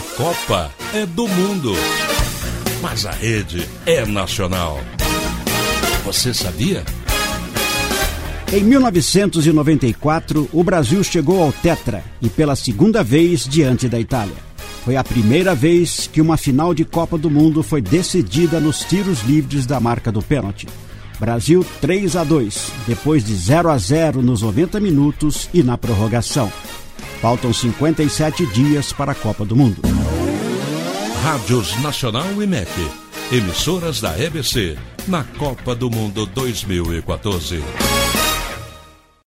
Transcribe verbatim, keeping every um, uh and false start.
Copa é do mundo, mas a rede é nacional. Você sabia? Em mil novecentos e noventa e quatro, o Brasil chegou ao Tetra e pela segunda vez diante da Itália. Foi a primeira vez que uma final de Copa do Mundo foi decidida nos tiros livres da marca do pênalti. Brasil três a dois, depois de zero a zero nos noventa minutos e na prorrogação. Faltam cinquenta e sete dias para a Copa do Mundo. Rádios Nacional e M E C, emissoras da E B C, na Copa do Mundo dois mil e quatorze.